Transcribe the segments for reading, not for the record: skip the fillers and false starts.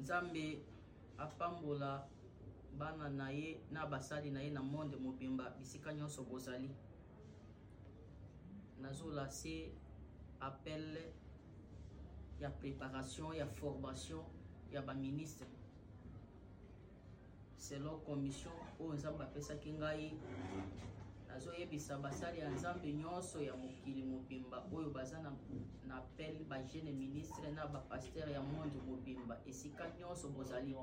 Nzambe apambola bana naye na basali naye na monde mobimba bisika nyonso bozali. Nazola se appel ya préparation ya formation ya ba ministre selon commission oyo Nzambe apesaki ngai. Nazoyebisa basali ya Nzambe nyonso ya mokili mobimba oyo baza na appel ba jeune ministre na ba pasteur ya monde mobimba esika nyonso bozali.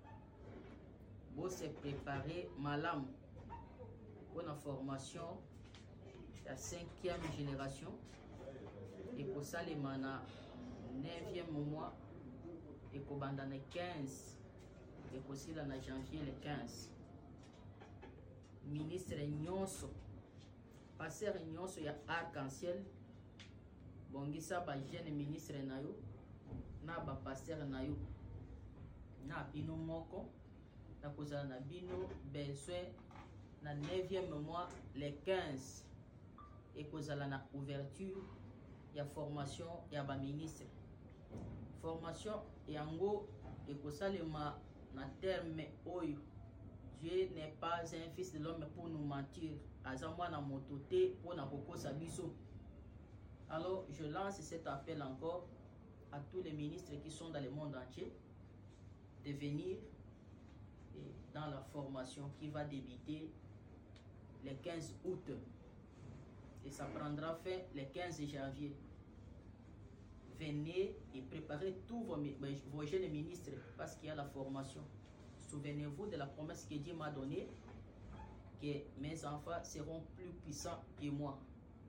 Bo se préparer malamu pour la formation la 5e génération et pour ça les mana 9e mois et pour bandana 15 et pour ça na janvier le 15 ministre nyonso pasteur nyonso ya arc-en-ciel bongisa ba jeune ministre na yo na ba pasteur na yo na bino moko na kozala na bino besoin na 9e mois le 15 et kozala na ouverture ya formation ya ba ministre. Formation yango ekosalema na terme oyo Dieu n'est pas un fils de l'homme pour nous mentir. Azamwa na motote pour na kokosa biso. Alors je lance cet appel encore à tous les ministres qui sont dans le monde entier de venir dans la formation qui va débuter le 15 août et ça prendra fin le 15 janvier. Venez et préparez tous vos jeunes ministres parce qu'il y a la formation. Souvenez-vous de la promesse que Dieu m'a donnée, que mes enfants seront plus puissants que moi.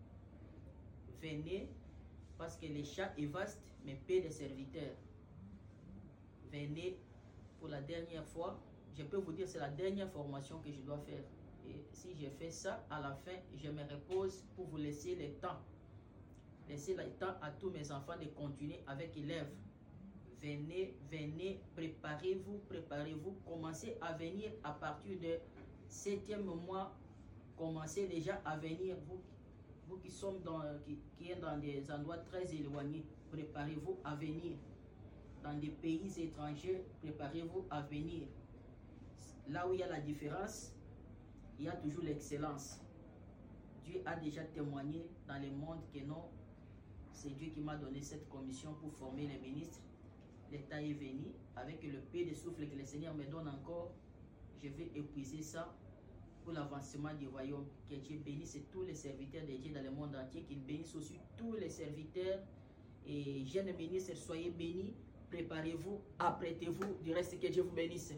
Venez parce que le champ est vaste mais peu de serviteurs. Venez pour la dernière fois. Je peux vous dire c'est la dernière formation que je dois faire. Et si je fais ça, à la fin, je me repose pour vous laisser le temps. Laissez le temps à tous mes enfants de continuer avec élèves. Venez, venez, préparez-vous, préparez-vous. Commencez à venir à partir de 7e mois. Commencez déjà à venir. Vous qui êtes dans des endroits très éloignés, préparez-vous à venir. Dans des pays étrangers, préparez-vous à venir. Là où il y a la différence, il y a toujours l'excellence. Dieu a déjà témoigné dans le monde que non, c'est Dieu qui m'a donné cette commission pour former les ministres. L'État est venu avec le peu de souffle que le Seigneur me donne encore. Je vais épuiser ça pour l'avancement du royaume. Que Dieu bénisse tous les serviteurs de Dieu dans le monde entier. Qu'il bénisse aussi tous les serviteurs et jeunes ministres. Soyez bénis. Préparez-vous, apprêtez-vous. Du reste, que Dieu vous bénisse.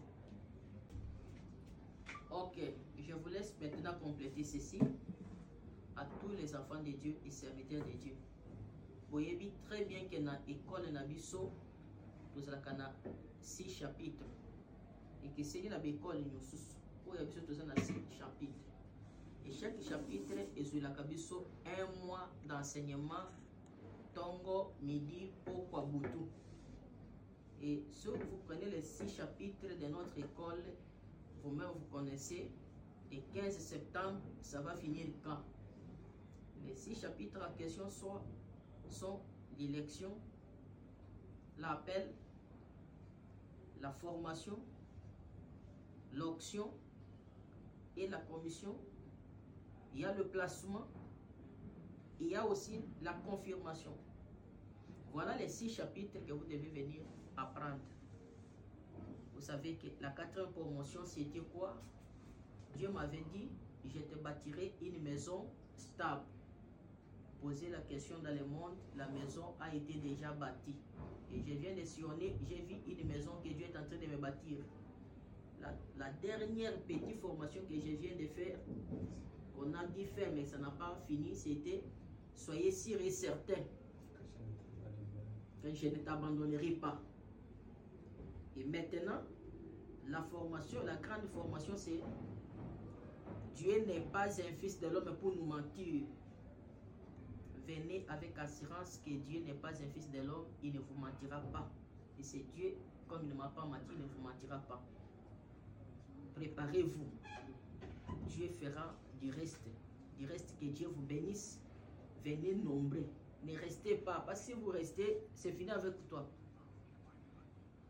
Ok, je vous laisse maintenant compléter ceci à tous les enfants de Dieu et serviteurs de Dieu. Vous voyez très bien que dans l'école Nabiso, nous avons 6 chapitres. Et que c'est l'école nous avons 6 chapitres. Et chaque chapitre est un mois d'enseignement, Tongo, midi, Pokwa, Boutou. Et si vous prenez les 6 chapitres de notre école, vous-même vous connaissez, le 15 septembre, ça va finir quand? Les 6 chapitres en question sont l'élection, l'appel, la formation, l'auction et la commission. Il y a le placement, il y a aussi la confirmation. Voilà les 6 chapitres que vous devez venir apprendre. Vous savez que la 4e promotion, c'était quoi? Dieu m'avait dit, je te bâtirai une maison stable. Poser la question dans le monde, la maison a été déjà bâtie. Et je viens de sillonner, j'ai vu une maison que Dieu est en train de me bâtir. La dernière petite formation que je viens de faire, on a dit faire mais ça n'a pas fini, c'était soyez sûr et certain que je ne t'abandonnerai pas. Et maintenant, la formation, la grande formation, c'est Dieu n'est pas un fils de l'homme pour nous mentir. Venez avec assurance que Dieu n'est pas un fils de l'homme, il ne vous mentira pas. Et c'est Dieu, comme il ne m'a pas menti, il ne vous mentira pas. Préparez-vous. Dieu fera du reste. Du reste, que Dieu vous bénisse. Venez nombreux. Ne restez pas. Parce que si vous restez, c'est fini avec toi.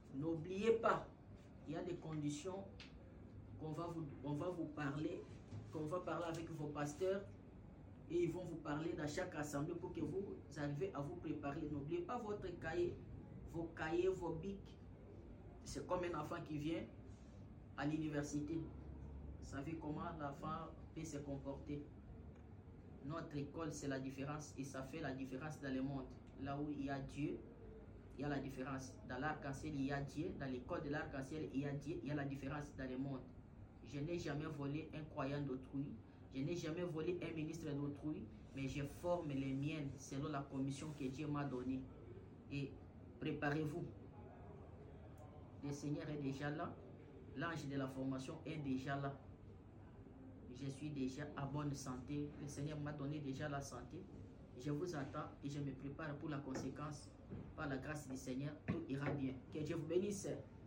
N'oubliez pas, il y a des conditions qu'on va vous parler, qu'on va parler avec vos pasteurs et ils vont vous parler dans chaque assemblée pour que vous arriviez à vous préparer. N'oubliez pas votre cahier, vos cahiers, vos bics. C'est comme un enfant qui vient à l'université. Vous savez comment l'enfant peut se comporter. Notre école, c'est la différence et ça fait la différence dans le monde. Là où il y a Dieu, il y a la différence. Dans l'arc-en-ciel, il y a Dieu. Dans l'école de l'arc-en-ciel, il y a Dieu. Il y a la différence dans le monde. Je n'ai jamais volé un croyant d'autrui. Je n'ai jamais volé un ministre d'autrui. Mais je forme les miennes selon la commission que Dieu m'a donnée. Et préparez-vous. Le Seigneur est déjà là. L'ange de la formation est déjà là. Je suis déjà à bonne santé. Le Seigneur m'a donné déjà la santé. Je vous attends et je me prépare pour la conséquence. Par la grâce du Seigneur, tout ira bien. Que Dieu vous bénisse.